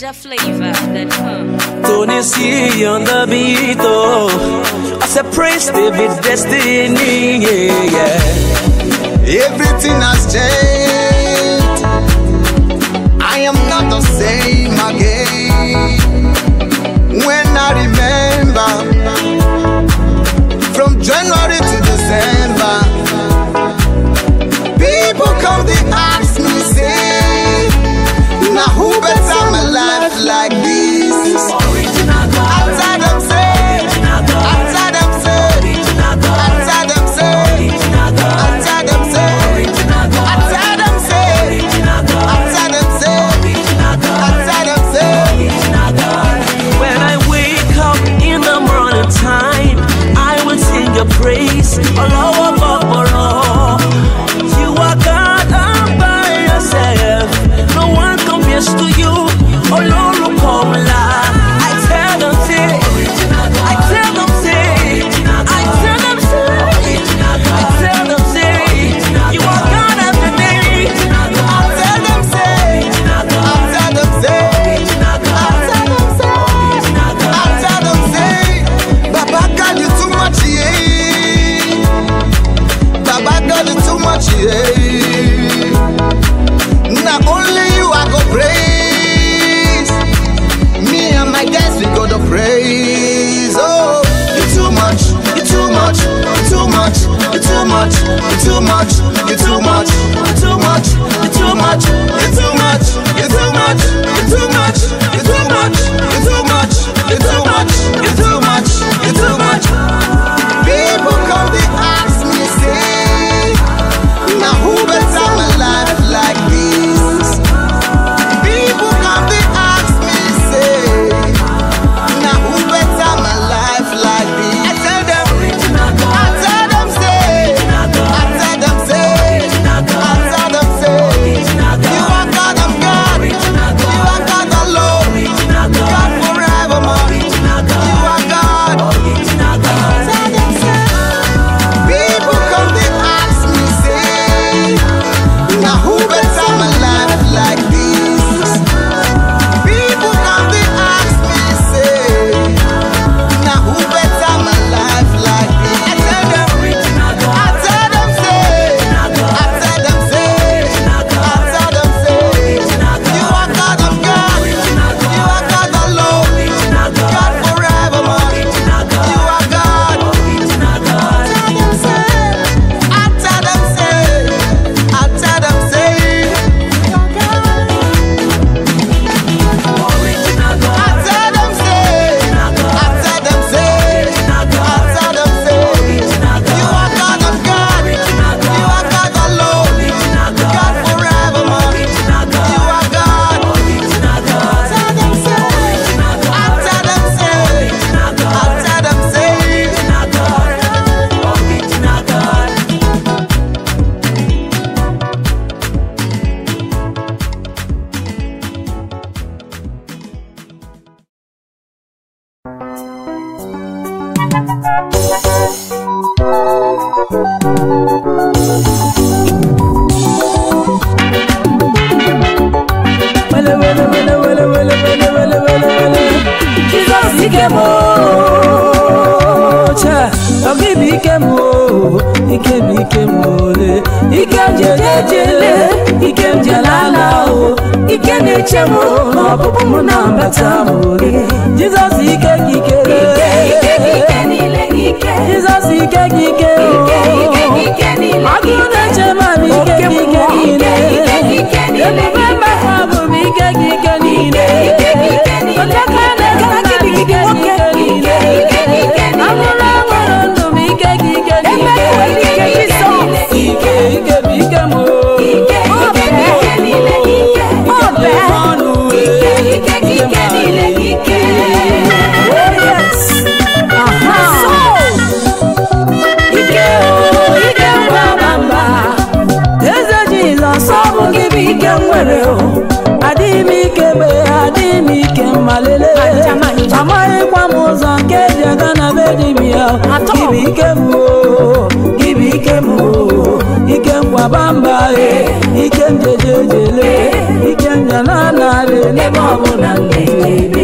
NigerFlavor.com. Tony C on the beat, oh. I said praise David destiny, yeah, yeah. Everything has changed. I am not the same again. When I remember from January to December, people come they ask me, say, now who better my life like this? After them say, after them say, after them say, after them say, after them say, after them say, after them say. When I wake up in the morning time, I will sing your praise all over. You are God all by yourself. No one compares to you. Oh Lord, look how I tell them say, I tell them say, I tell them say, I tell them say, you are God every day. I tell them say, I tell them say, I tell them say, I tell them say, Baba God you too much, yeah. Baba God you too much, yeah. Not only you I go praise, me and my guys we go to praise. Oh, you too much, you too much, you too much, you too much, you too much, you too much, you too much, you too much, you too much, you too much, you too much, you too much, you too much, you too much, you too much, you too much. People come they ask me say, now who better my life like this? People come they ask me say, now who better my life like this? I tell them say, I tell them say, I tell them say, you are God, I'm God, you are God alone, God forevermore, you are God. I tell them say, people come they ask me say, now who better my life like this? People come they ask me say, now who better my life like this? I tell them say, I tell them say, I tell them say, you are God of God, you are God alone, God forevermore, you are God. I tell them say, I tell them say, you are God. I tell them say, I tell them say, I tell them say, you are God of God, you are God alone, God forevermore, you are God. Tell them say, I tell them say, I tell them say, Jesus ikemo, cha, ogibi ikemo, ikemo le, ikemjele, ikemjalala o, ikenechemo, opupu na mbatamu le. Jesus ikekike, Jesus ikekike, agune chema ikekike, ebubemba kwabu ikekike nile. Bamba, ikem jejele, ikem janana, ebe ọbụla na-ebe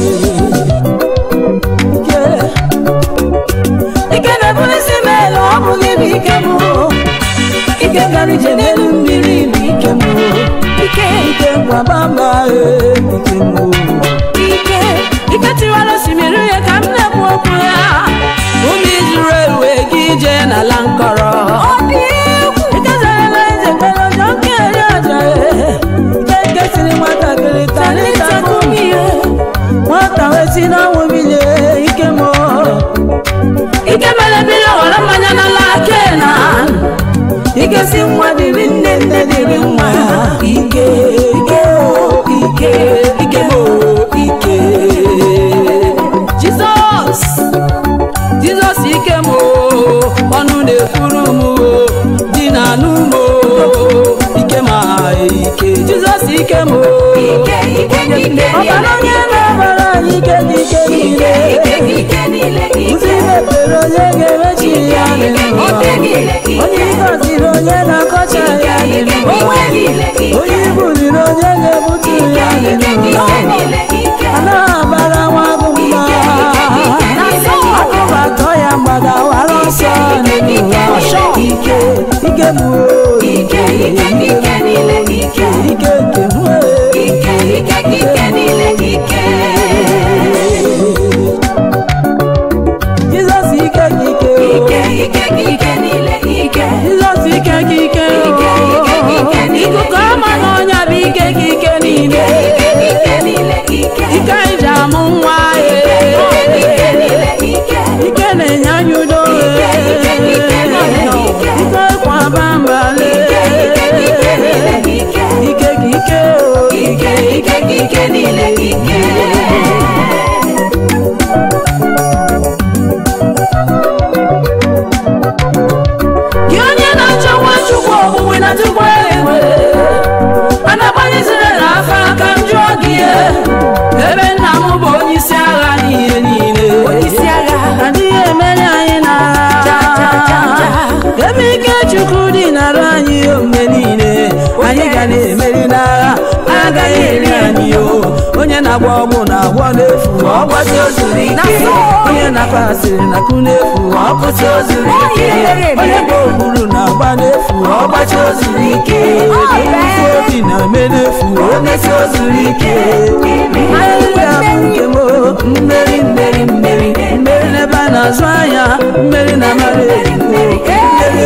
ike na-ebulisi m elu ọ bụghị bụ ike m ike gara ije n'elu mmiri bụ ike m ike gwabamba ike m ike tiwara osimiri ya ka m na-ekwu okwu ya ụmụ Izrel wee gị ije n'ala nkọrọ ike zarala eze mere ọjọ nke eri ọjọ ike siri nwatakịrị tanịtakụ ihe nwata wee si n'ọnwụ bilie ike m ike mere biri ọghọrọ mmanya n'ala Kenan ike si nwa dịrị nne nne dịrị nwa ike ike ike ike m ike Jizọs ike m ọnụ na-ekwuru m dị na anụ m ike ma ike Jizọs ike m ọbara onye na-abara anyị ike dị ike niile ụzọ mepere onye ga-emechi ya onye gọziri onye na-akọcha ya onye ibuliri onye ga-ebutu ya a na-abara nwa agụ mma akụbatọ ya mgbada wara ọsọ n'ụwa ike ike m ike Jizọs ike Jizọs ike ikuku ọma n'ọnya bụ ike niile ike anyị ji amụ nwa ike na-enye anyị udo ike kwaba mbale ike niile gị onye na-achọ nwa Chukwu ogbugbe na Chukwu ewe a na-agbanyezire n'afa aka m jụọ gị ebe nna m bụ onye isi agha n'ihe niile adịghị emeri anyị n'agha ebe ike Chukwu dị nara anyị mgbe niile anyị ga na-emeri n'agha agaghị eri anyị onye na-agba ọgwụ na-agwọ n'efu ọgbasi ozuru ike onye na-akpa asịrị na-akụ n'efu ọkụsi ozuru ike onye gba ogburu na-agba n'efu ọgbachi ozuru ike ofe obi na-eme n'efu omesi ozuru ike anyị ga-abụ nke m mmeri n'ebe a na-azụ anya mmeri na amara ejikwo mmeri ebe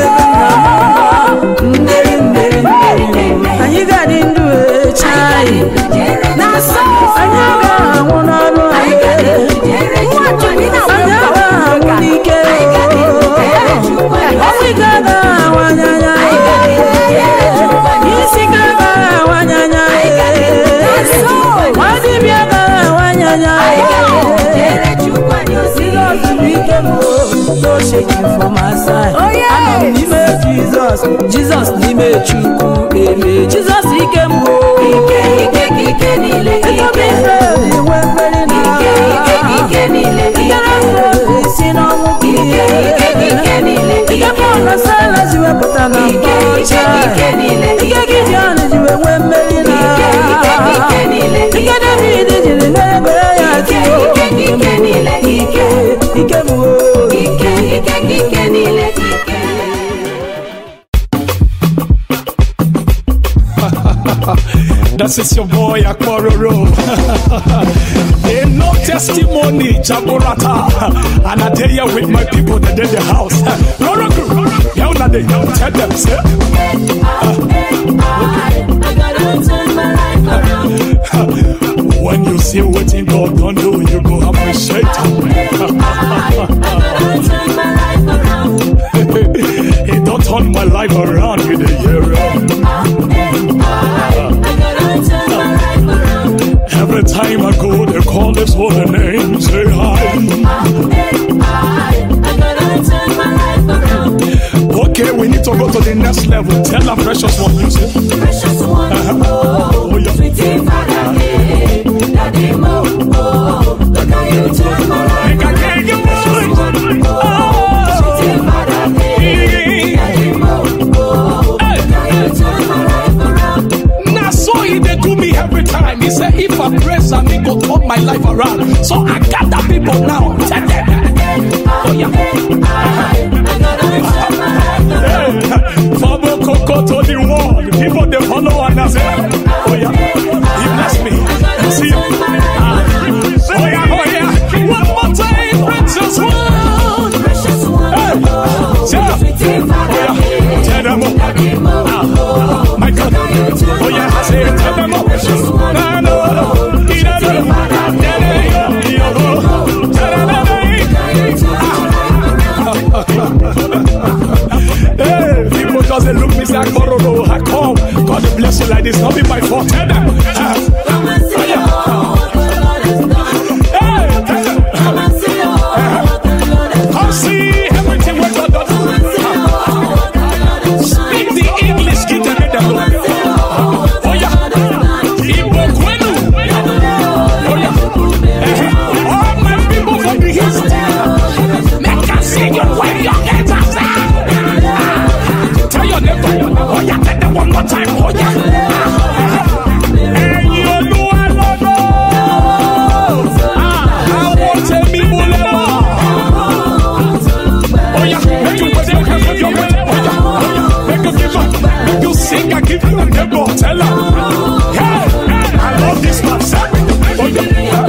mmeri anyị ga-adị ndụ echi anyị agaghị anwụ n'ọrụ anyị agaghị anwụ n'ike ọnwụ ike agaghị awanye anya isi ike agaghị awanye anya nwa dibịa agaghị awanye anya no shaking from my side. Anọ m n'ime Jizọs n'ime Chukwu eme Jizọs ike m ike niile ego m ife enwe mmeri na ike niile isi n'ọnwụ ike Pọl na Silas ji wepụta na mkpọcha ike Gideon ji wee nwee mmeri na ike David jiri na-ebere ya tio ike m ike niile That is your boy Akwaroro. Ain't no testimony, Jaburata. And I tell you with my people that did the house. Roroku, tell them, sir. I gotta turn my life around. When you see what you God don't do, you go appreciate it. I gotta turn my life around. It don't turn my life around with a year. Every time I go, they call this holy name, say hi. I gotta turn my life around. Okay, we need to go to the next level. Tell our precious one, you say. Precious one, oh yeah. Sweetie Father, Daddy Mo, look how you turn my life around. Precious one, sweetie Father, Daddy Mo, look how you turn my life around. Now so he they do me every time. He say if I turn my life around. So I gather people now. Tell them. Oh yeah. From Coco to the world, people they follow and I say, oh yeah, he blessed me. See, oh yeah, oh yeah. One more time, precious one. Tell them up. My God, oh yeah, I say tell them up. People just look me say, I come. God bless you like this, not be my fault. Tell them. Come see everything what God does. Speak the English, get them in the look. Oh yeah. Igbo Kwenu. Oh yeah. All my people from the east. Make us sing you when your hands are set. Tell your neighbor. Oh yeah, tell them one more time. Oh yeah. And you know I love you. I want to be bulema. Oh yeah, make you put your hands on your head. Oh yeah, make you give up, make you sing and give them the neighbor. Tell them, hey, I love this man. Oh yeah,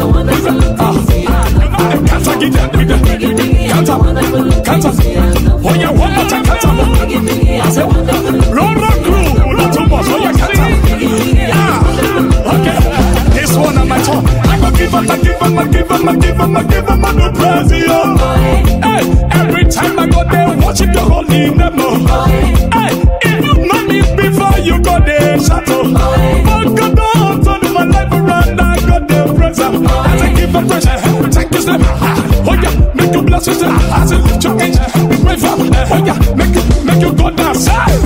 can't get that with them. Can't. Oh yeah, one more time, can't. I said, roll crew, not too much. Oh yeah, can't. Okay, this one on my tongue. I go give them the praise. Hey, every time I go there, worship the holy name. Hey, if you money before you go there, shadow. Oh God, don't turn my life around. I got the praise. I say give them praise. Thank you, sir. Oh yeah, make you bless yourself. I say lift your hands. Pray for. Oh yeah, make you go down.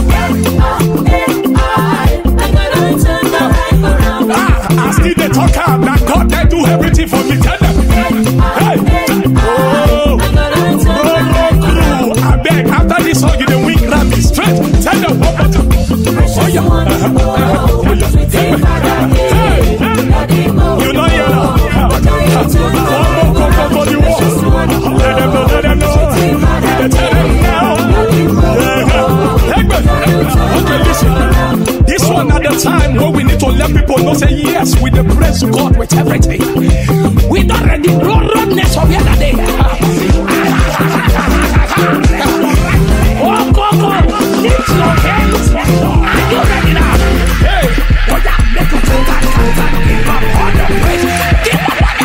I still they talk out. Now God they do everything for me. Tell them. Hey, crew. I beg after this song you the wing grab me straight. Tell them what about you. Oh yeah. Hey, you know you know. Let them know. Tell them now. Okay, listen. This one at the time where we need to let people know say yes with the praise to God with everything. We don't ready roadness of the other day. Oh, go, lift your hands. Are you ready now? Hey, what that make you take that can't give up all the praise. Give up all the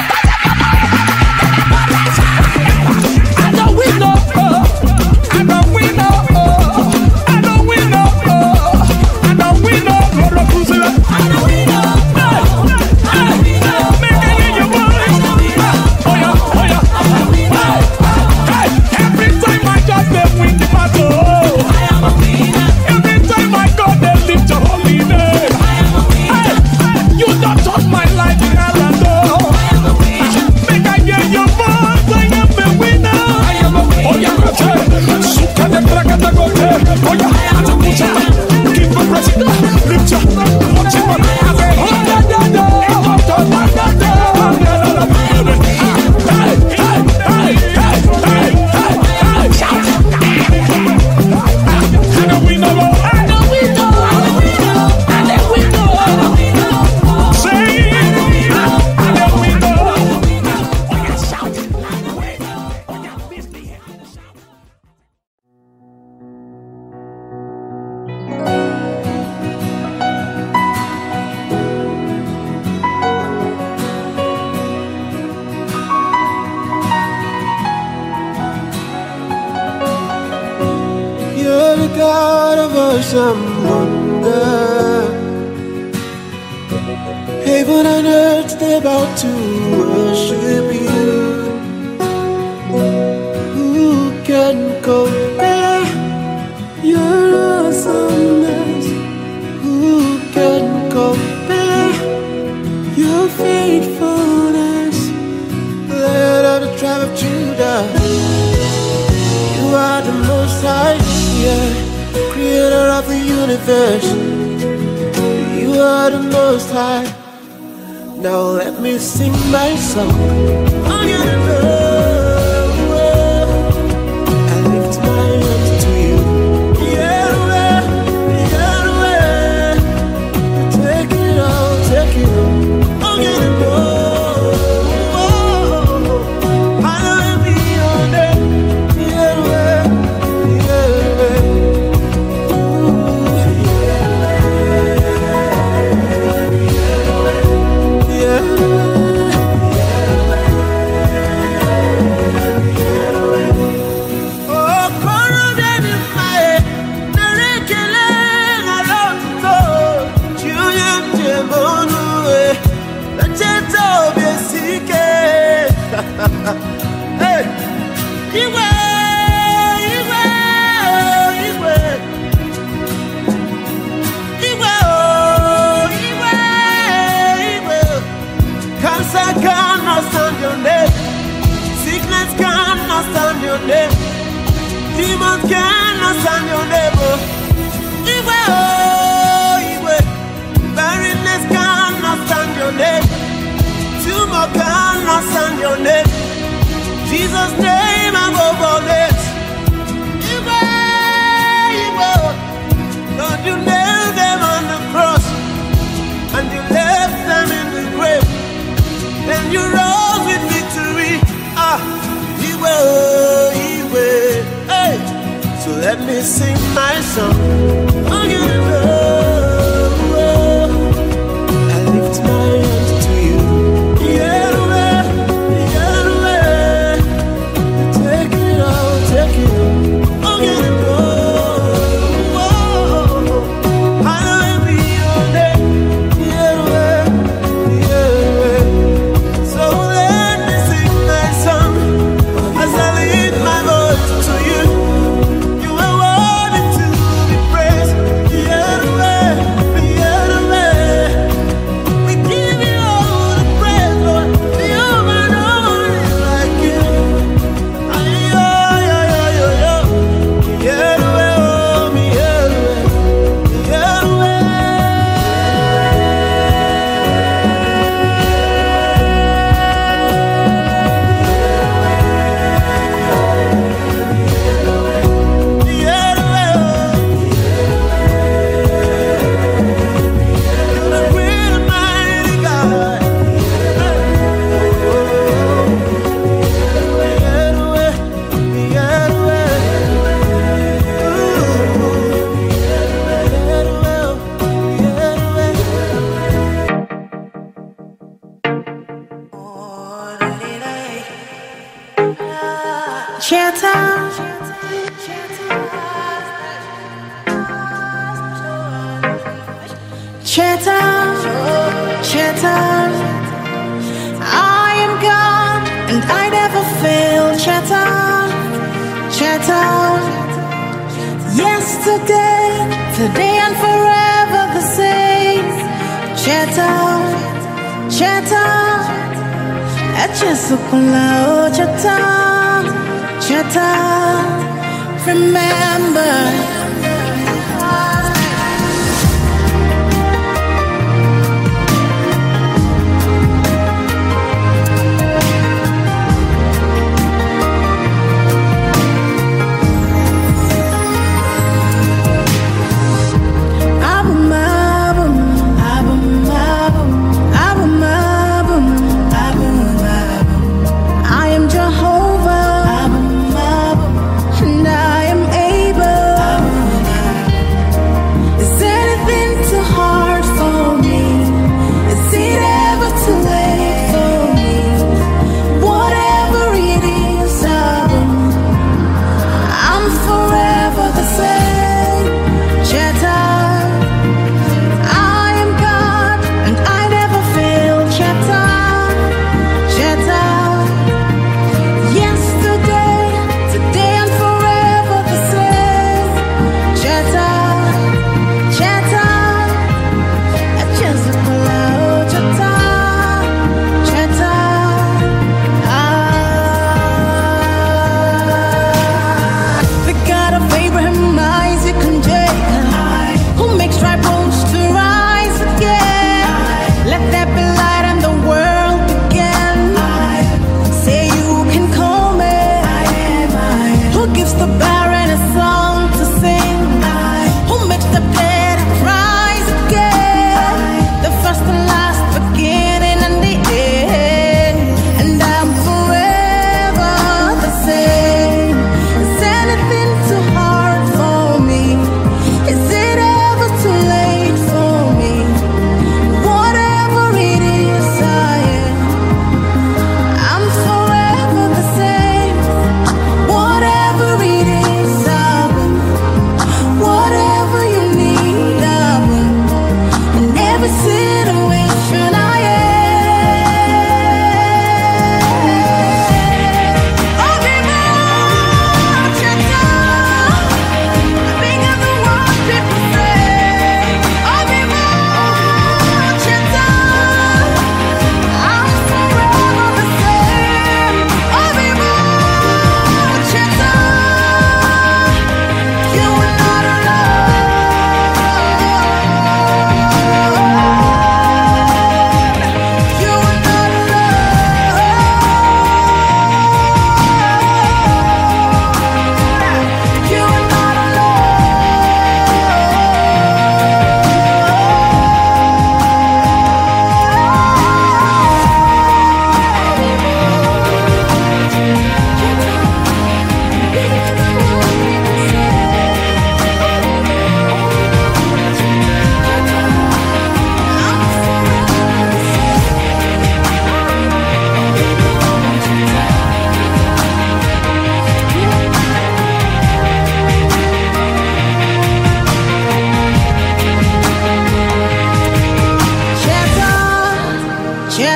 God of awesome wonder, heaven and earth they're about to worship you. Who can compare your awesomeness? Who can compare your faithfulness? Lion of the tribe of Judah, you are the Most High, yeah, creator of the universe. You are the Most High. Now let me sing my song. I'm gonna go. I lift my hands to you. Yeah, take it all, take it all. I'm gonna go. I'll be on it. Hey, Iwe, Iwe, Iwe, Iwe, oh, Iwe, Iwe. Cancer cannot stand your name. Sickness cannot stand your name. Demons cannot stand your name. Iwe, oh, Iwe. Barrenness cannot stand your name. Tumor cannot stand your name. Jesus' name above all names. You will. Lord, you nailed them on the cross, and you left them in the grave. Then you rose with victory. You will. Hey, so let me sing my song. I'm gonna go. I lift my hands to you. Today and forever the same. Chatham, Chatham, Echesukula, Chatham, Chatham, remember. I am Jehovah, and I am able.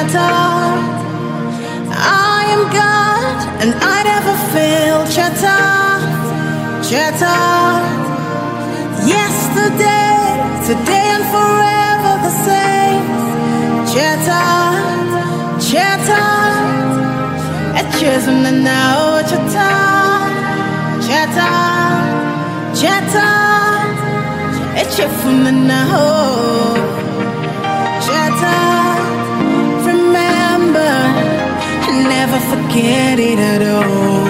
Shatter. I am God and I never fail. Shatter, shatter. Yesterday, today and forever the same. Shatter, shatter. A chasm and now shatter, shatter, shatter. A chasm and now shatter. Remember, never forget it at all.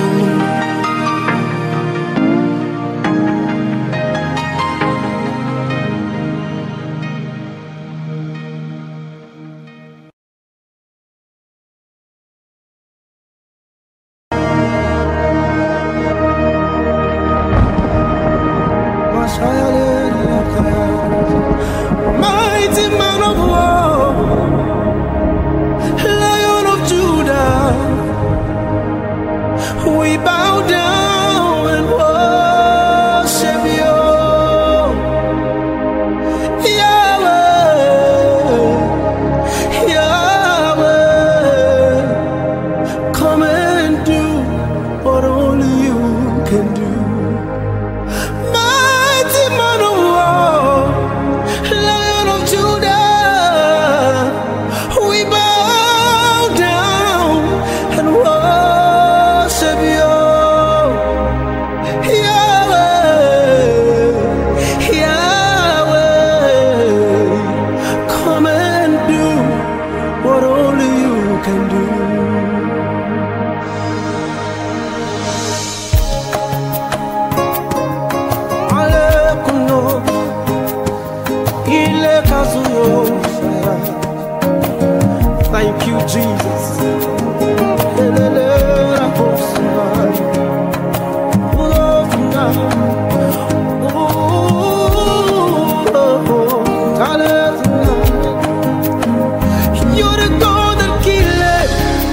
Mighty man of war, Lion of Judah, we bow down and worship you, Yahweh, Yahweh. Come and do what only you can do. Mighty man of war, Lion of Judah, we bow down and worship you, Yahweh, Yahweh. Come and do what only you can do. Alekuno, ile kazuyo. Thank you, Jesus. You're the God that killeth.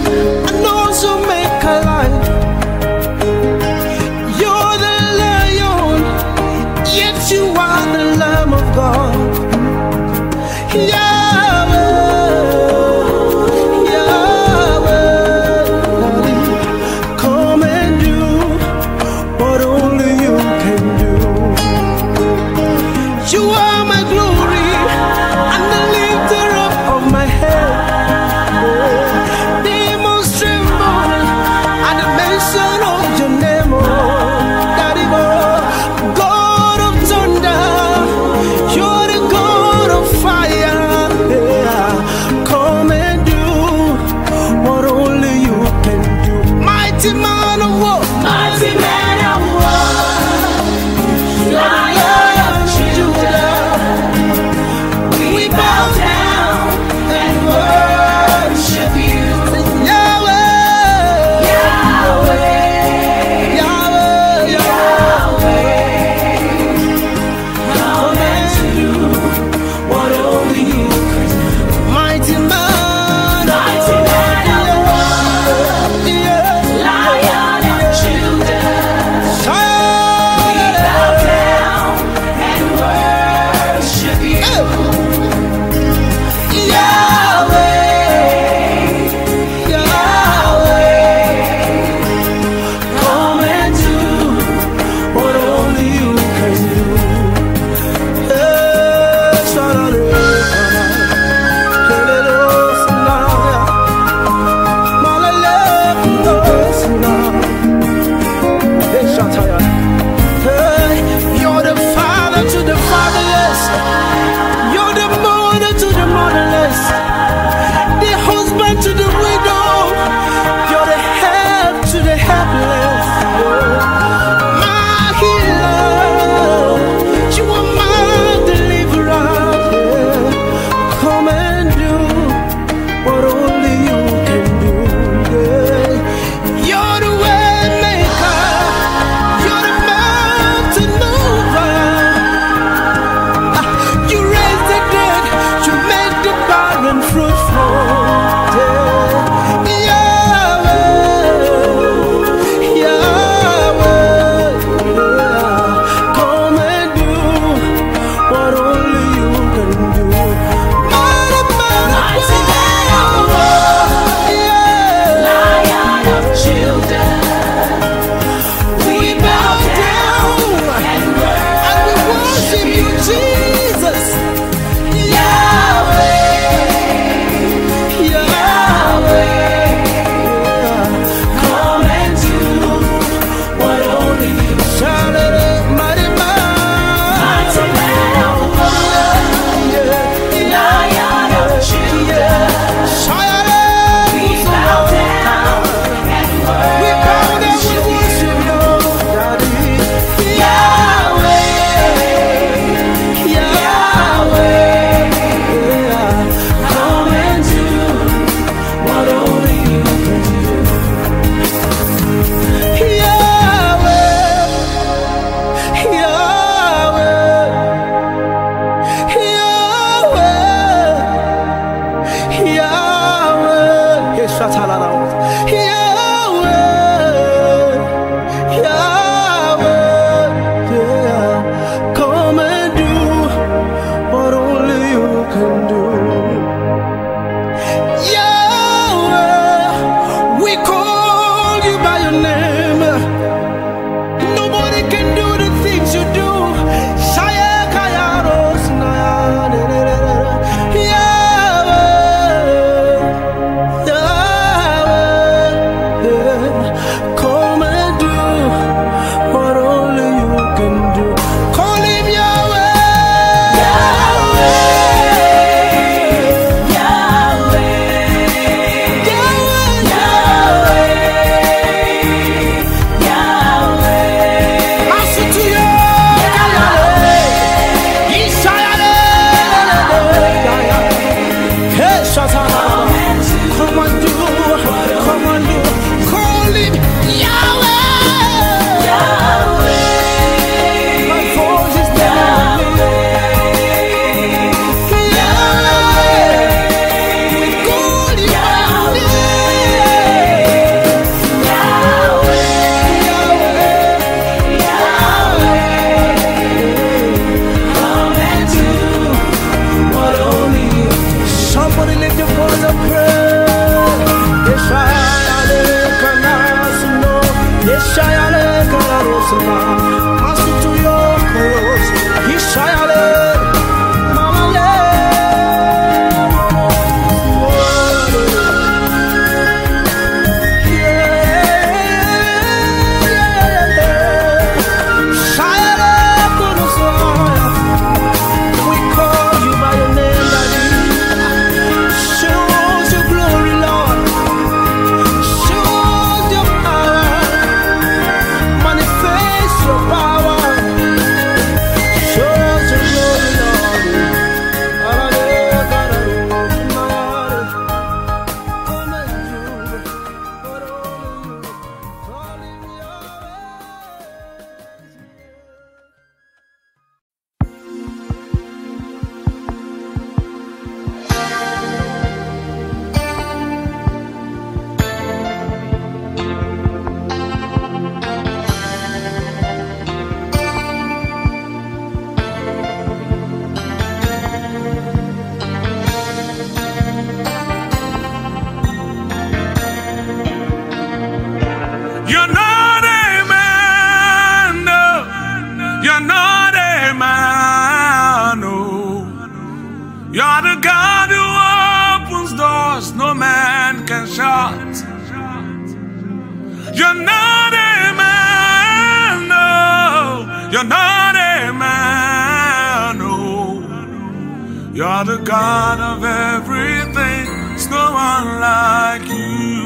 the God who opens doors no man can shut. You're not a man, no. You're not a man, no. You're the God of everything. There's no one like you.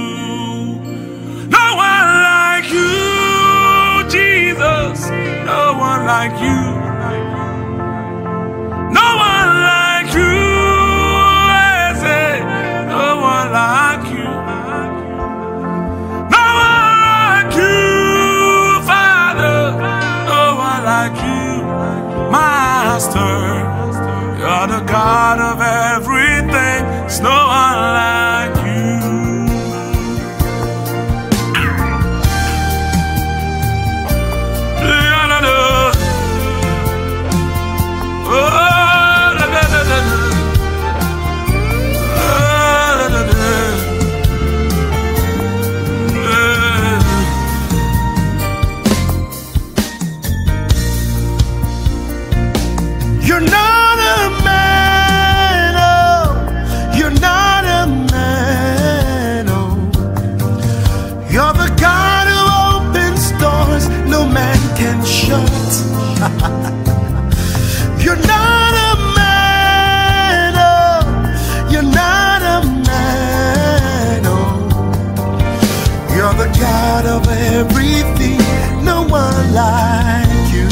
No one like you, Jesus. No one like you. No one like you. I say, no one like you. No one like you, Father. No one like you, Master. You're the God of everything. There's no one like you. You're not a man, oh. You're not a man, oh. You're the God who opens doors no man can shut. You're not a man, oh. You're not a man, oh. You're the God of everything. No one like you.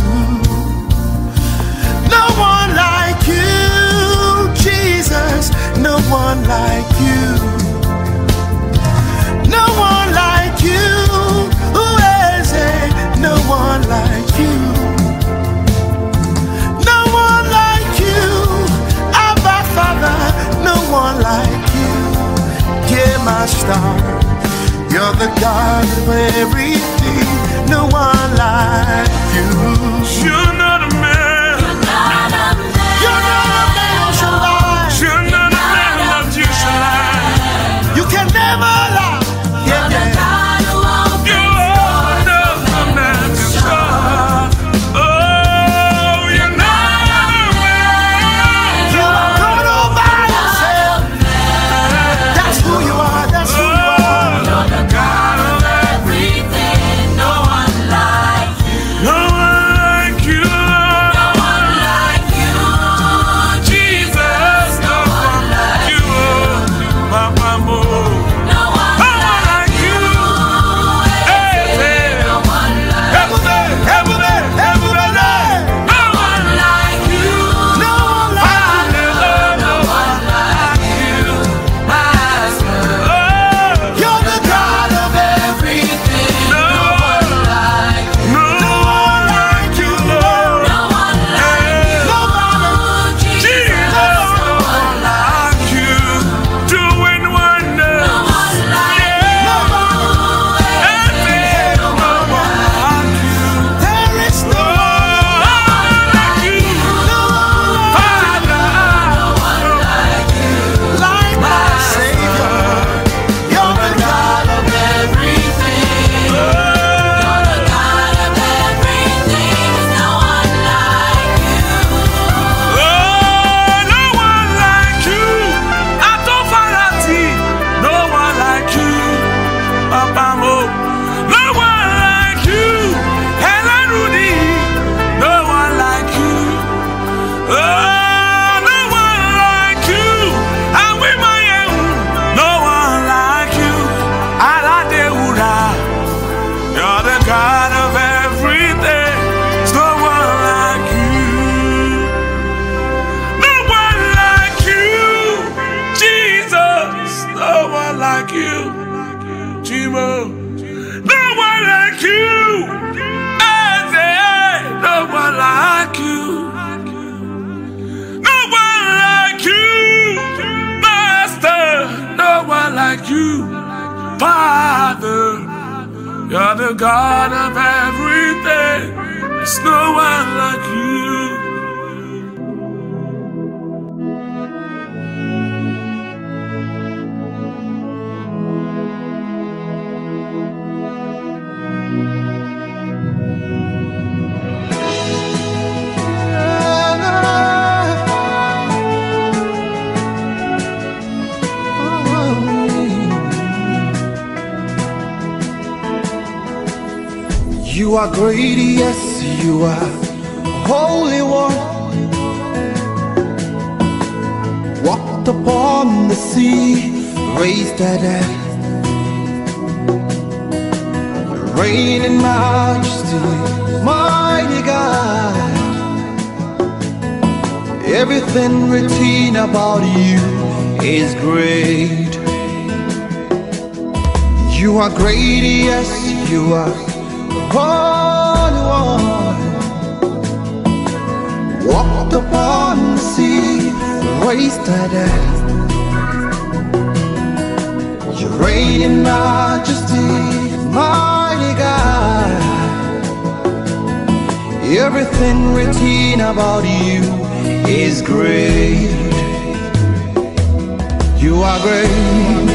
No one like you, Jesus. No one like you. No one like you. Who is it? No one like you. No one like you. Abba Father. No one like you. Yeah, my star. You're the God of everything. No one like you. You're not a man. You're not a man who shall lie. You're not a man that you shall lie. You can never lie. Yeah, yeah. You are not a man to shut. Oh, you're not a man. You are God all by yourself. That's who you are. That's who you are. You're the God of everything. No one like you. No one like you. No one like you. Jesus, no one like you. Papa Mo. No one like you. Hey, hey. No one like you. Everybody. No one like you. No one like you. No one like you. Master. You're the God of everything. No one like you. No one like you, Lord. No one like you. Nobody. Jesus, no one like you. Doing wonders. No one like you. No one like you. There is no one like you. Father, no one like you. like my Savior. You're the God of everything. You're the God of everything. No one like you. no one like you. Atofarati, no one like you. Papa Mo, no one like you. Helen Rudy, no one like you. No one like you. Awimayehu, no one like you. Aladeura, you're the God of everything. There's no one like you. No one like you, Jesus. No one like you, Jimo. No one like you, Isaiah. No one like you. No one like you, Master. No one like you, Father. You're the God of everything. There's no one like you. You are great, yes, you are Holy One. Walked upon the sea, raised the dead. Reign in majesty, mighty God. Everything written about you is great. You are great, yes, you are Holy One. Walked upon the sea, raised the dead. You reign in majesty, mighty God. Everything written about you is great. You are great.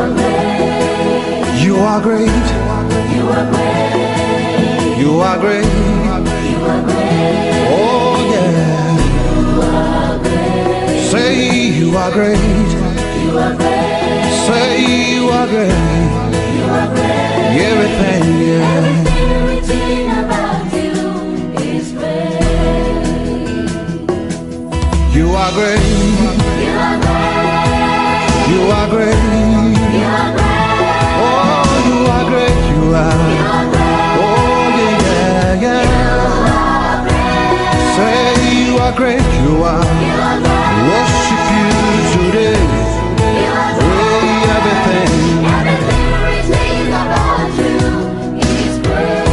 You are great. You are great. You are great. You are great. Oh yeah. You are great. Say you are great. You are great. Say you are great. You are great. Everything, yeah. Everything written about you is great. You are great. You are great. You are great. You are great. Oh, you are great. You are. You are great. Oh yeah, yeah, yeah. Say you are great. You are. You are great. Worship you today. You are great. Oh, everything. Everything written about you is great.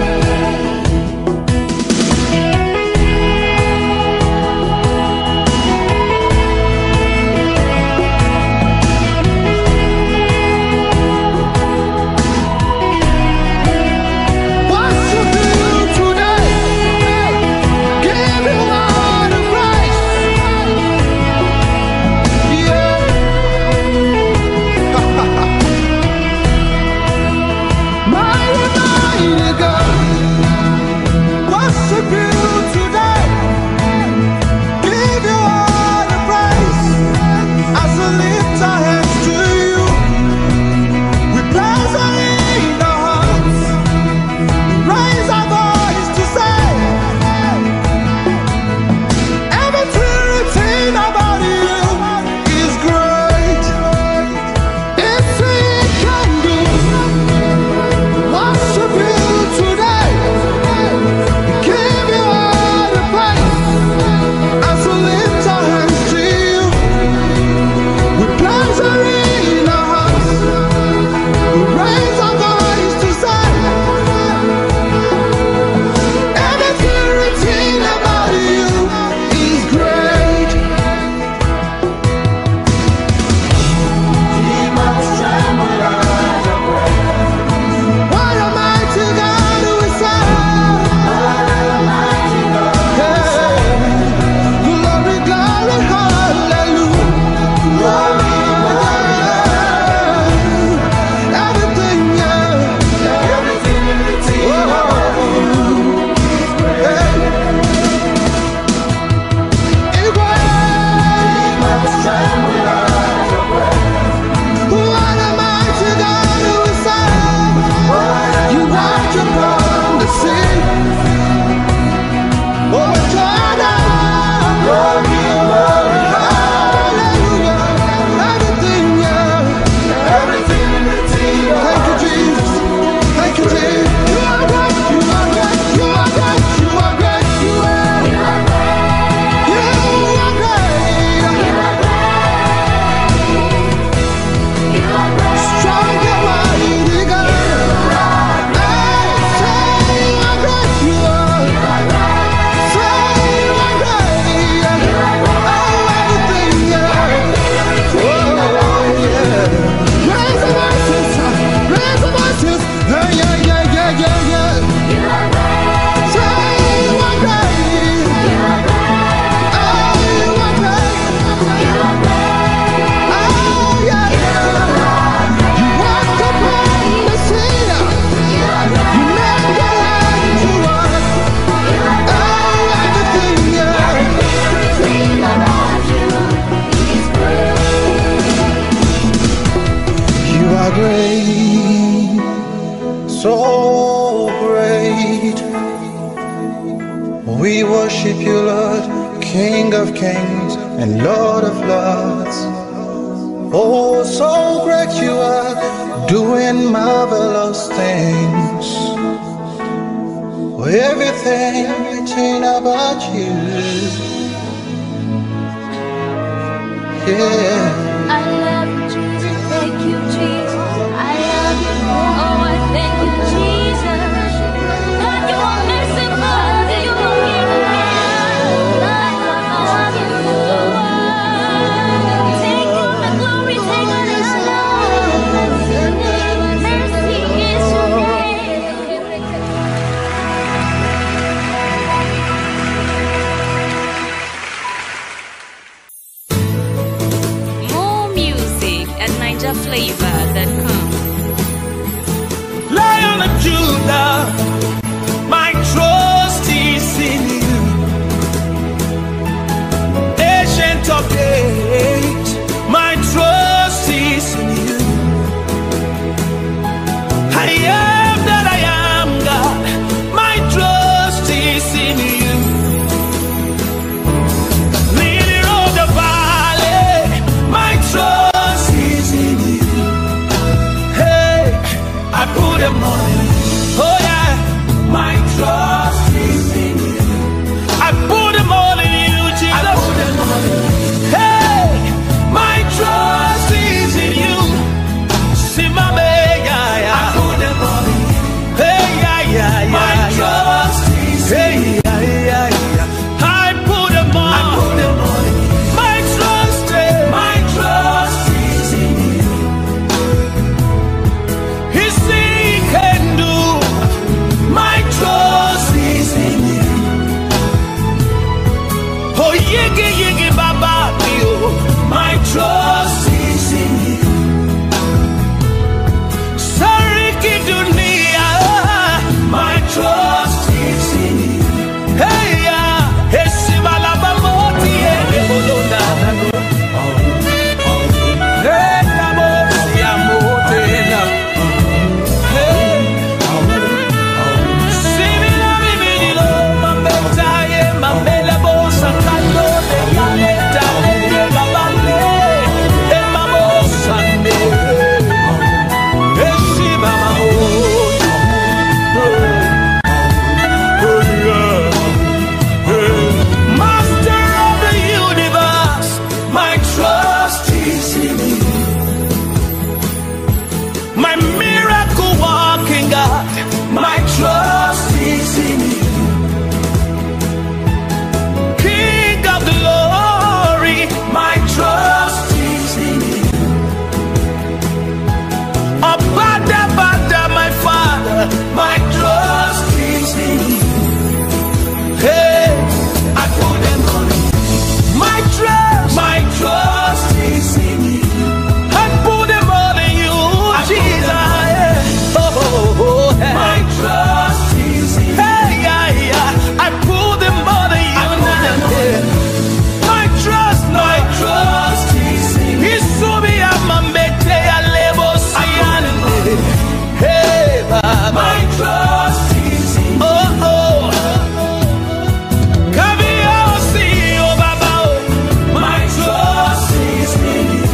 Worship you today. Give you all the praise. worship you, Lord, King of kings and Lord of lords. Oh, so great you are, doing marvelous things. Everything written about you. Yeah. I love you, Jesus. Thank you, Jesus. I love you. Oh, I thank you, Jesus. God, you are merciful. You are healing. I love you. Take all the glory, take all the honor. Mercy is your name. More music at NinjaFlavor.com. Lion of Judah, my trust is in you. Ancient of days, my trust is in you. I am that I am, God, my trust is in you. Leader of the valley, my trust is in you. Hey, I put them on you. Oh yeah, my trust is in you. I put them all in you, Jesus. I put them all in you. Hey, my trust is in you. See my man, yeah, yeah. I put them all in you. Hey, yeah, yeah, yeah. My trust is in you. Yeah, yeah, yeah. I put them all. I put them all in you. My trust is in you. He can do. My trust is in you. Oh, yigi yigi baba you. My trust is in you. Sariki dunia. My trust is in you. Hey ya, esibala bamoti ebolona. Hey namo siamote na. My trust is in you. King of glory, my trust is in you. Abada, Bada, my Father, my trust is in you. Hey, I put them on you. My trust is in you. I put them all in you, Jesus. My trust is in you. Hey, yeah, yeah. I pull them all in you. My trust is in you. Isubi amambete alebo sayane. Hey, Baba. My trust is in you. Oh, oh. Kabia osi, oh, Baba. My trust is in you.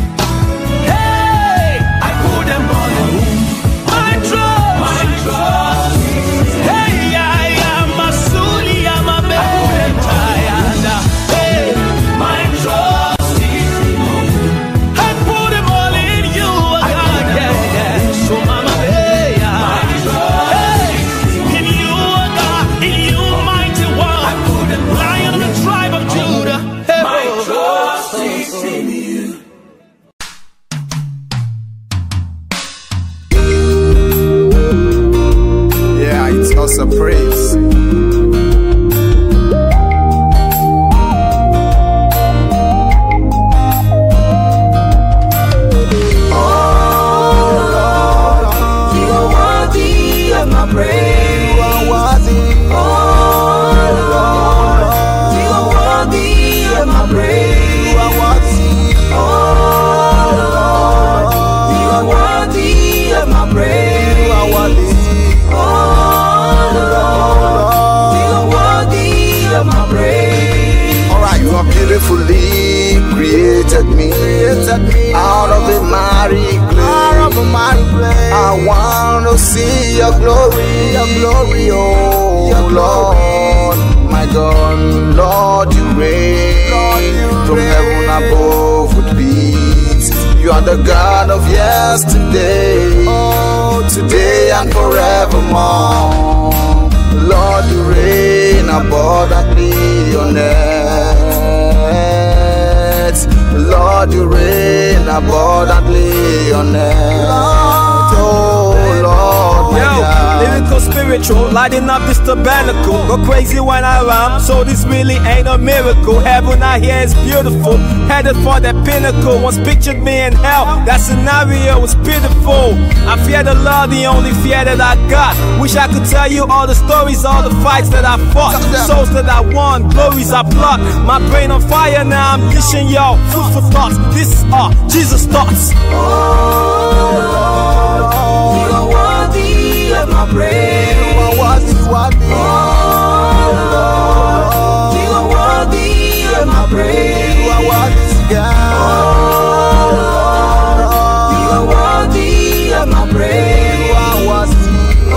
Hey, I put them all in you. My trust. Hey, I am a Suli, I'm a Betayanda. Hey, my trust is in you. I put them all in you. Yeah. So, Mama, hey, my trust in you, God, in you, mighty one. I put them Lion of the tribe of Judah. Hey, my trust is in you. Yeah, it's also praise. Oh, Lord. created me out of a miry clay. I want to see your glory, oh Lord. My God, Lord, you reign from heaven above with peace. You are the God of yesterday, today and forevermore. Lord, you reign abundantly on earth. Lord, you reign abundantly on earth. Oh Lord, my God. Lyrical spiritual, lighting up this tabernacle. Go crazy when I rhyme, so this really ain't a miracle. Heaven out here is beautiful, headed for that pinnacle. Once pictured me in hell, that scenario was pitiful. I fear the Lord, the only fear that I got. Wish I could tell you all the stories, all the fights that I fought, souls that I won, glories I plucked. My brain on fire now, I'm dishing y'all food for thoughts. This is all Jesus thoughts. You are worthy of my praise. You are worthy. Oh Lord, you are worthy of my praise. You are worthy, God. Oh Lord, you are worthy of my praise. You are worthy. Oh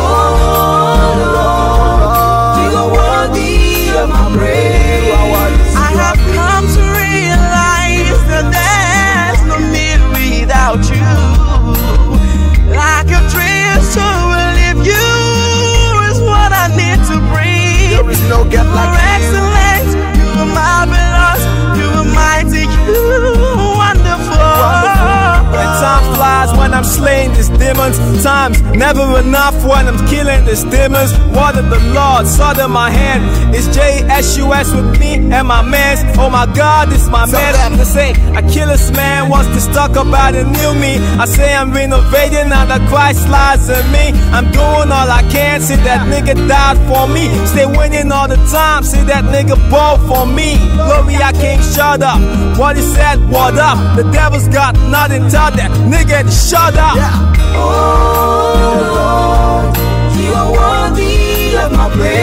Lord, you are worthy of my praise. You are worthy. I have come to realize that there's no me without you. Like a dream, so will if you is what I need to breathe. There is no gap like You're excellent, you are marvelous, you are mighty, you are wonderful. When time flies, when I'm slaying these demons, time's never enough when I'm killing these demons. Word of the Lord, sword in my hand. It's JSUS with me and my mans. Oh my God, this my man. They say I kill this man once they talk about a new me. I say I'm renovating, now that Christ lies in me. I'm doing all I can, see that nigga died for me. Stay winning all the time, see that nigga ball for me. Glory, I can't shut up. What he said, what up? The devil's got nothing, tell that nigga to shut up. Oh Lord, you are worthy of my praise.